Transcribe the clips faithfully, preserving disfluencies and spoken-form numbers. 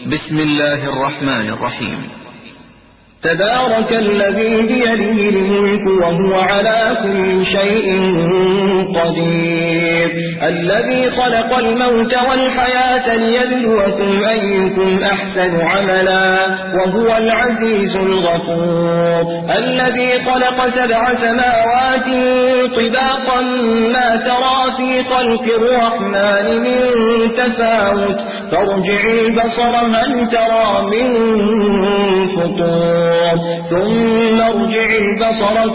بسم الله الرحمن الرحيم. تبارك الذي بيده الملك وهو على كل شيء قدير، الذي خلق الموت والحياة ليبلوكم أيكم أحسن عملا وهو العزيز الغفور، الذي خلق سبع سماوات طباقا ما ترى في خلق الرحمن من تفاوت فارجع البصر هل ترى من فطور ثم ارجع البصر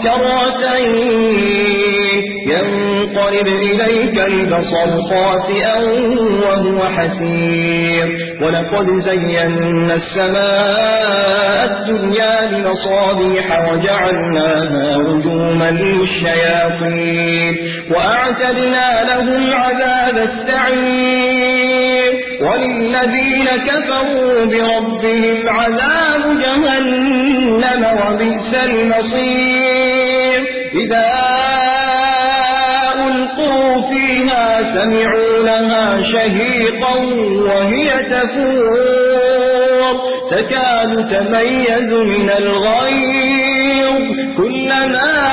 كرتين ينقلب إليك البصر خاسئا وهو حسير، ولقد زينا السماء الدنيا بمصابيح وجعلناها رجوما للشياطين وأعتدنا لهم عذاب السعير، وللذين كفروا بربهم عذاب جهنم وبئس المصير. إذا ألقوا فيها سمعوا لها شهيقا وهي تفور تكاد تميز من الغيظ كلما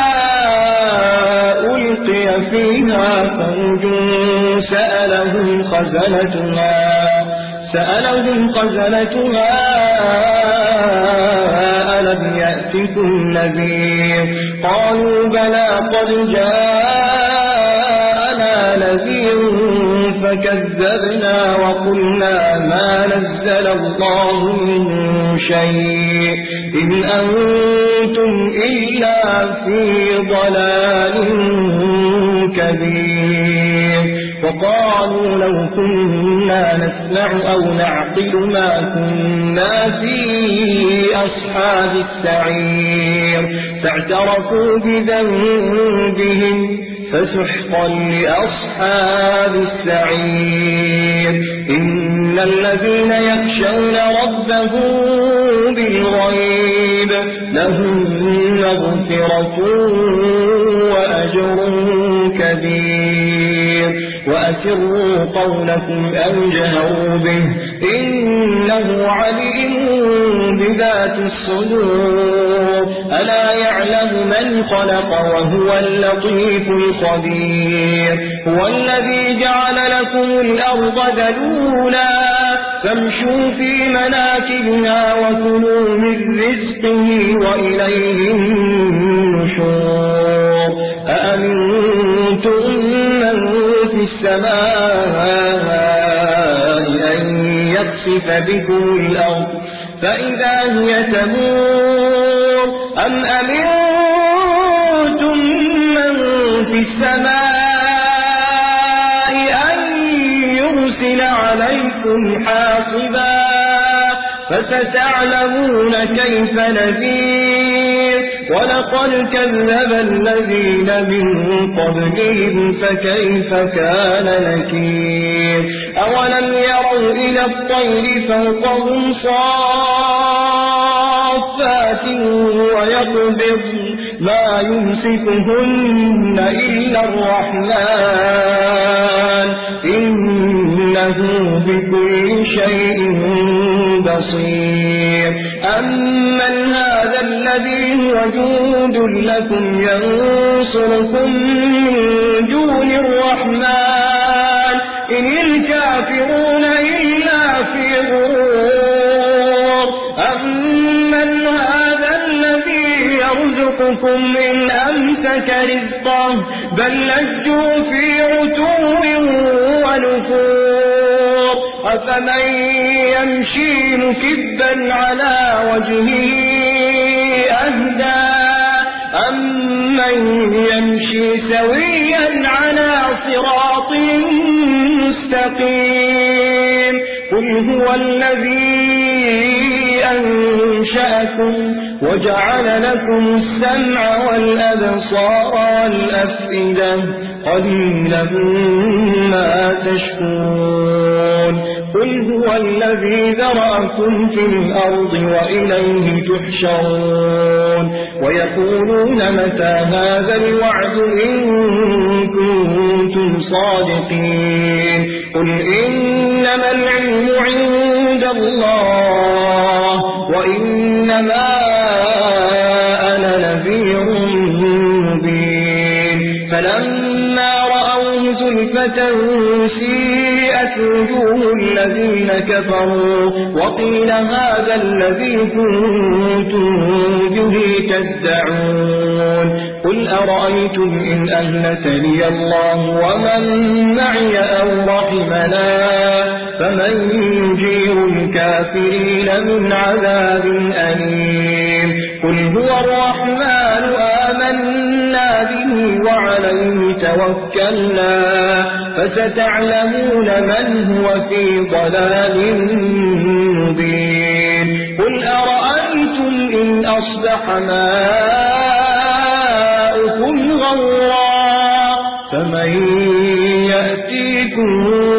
ألقي فيها فوج سألهم خزنتها سألهم خزنتها ألم يأتكم نذير قالوا بلى قد جاءنا نذير فكذبنا وقلنا ما نزل الله من شيء إن أنتم إلا في ضلال كبير. وقالوا لو كنا نسمع أو نعقل ما كنا في أصحاب السعير فاعترفوا بذنبهم فسحقا لأصحاب السعير. إن الذين يخشون ربهم بالغيب لهم مغفرة وأجر كبير. وأسروا قولكم أو جهروا به إنه عليم بذات الصدور. ألا يعلم من خلق وهو اللطيف الخبير. هو الذي جعل لكم الأرض ذلولا فامشوا في مناكبها وكلوا من رزقه وإليه النشور. أأمنتم من في السماء أن يخسف بكم الأرض فإذا هي تمور أم أمنتم من في السماء أن يرسل عليكم حاصبا فستعلمون كيف نذير. ولقد كذب الذين من قبلهم فكيف كان نكير. أولم يروا إلى الطير فوقهم صافات ويقبض ما يمسكهن إلا الرحمن إنه بكل شيء بصير. أمن هذا الذي هو جند لكم ينصركم من دون الرحمن إن الكافرون إلا في غرور. أمن هذا الذي يرزقكم إن أمسك رزقه بل لجوا في عتو ونفور. أفمن يمشي مكبا على وجهه أهدى أمن يمشي سويا على صراط مستقيم. قل هو الذي أنشأكم وجعل لكم السمع والأبصار والأفئدة قليلا ما تشكرون. قل هو الذي ذرأكم في الأرض وإليه تحشرون ويقولون متى هذا الوعد إن كنتم صادقين قل إنما العلم عند الله وإنما أنا نذير مبين فلما رأوه زلفة سيئت وجوه الذين كفروا وقيل هذا الذي كنتم به تدعون قل أرأيتم إن أهلكني الله ومن معي أو رحمنا فمن يجير الكافرين من عذاب أليم قل هو الرحمن آمنا به وعليه توكلنا فستعلمون من هو في ضلال مبين قل أرأيتم إن أصبح ماؤكم غورا فمن يأتيكم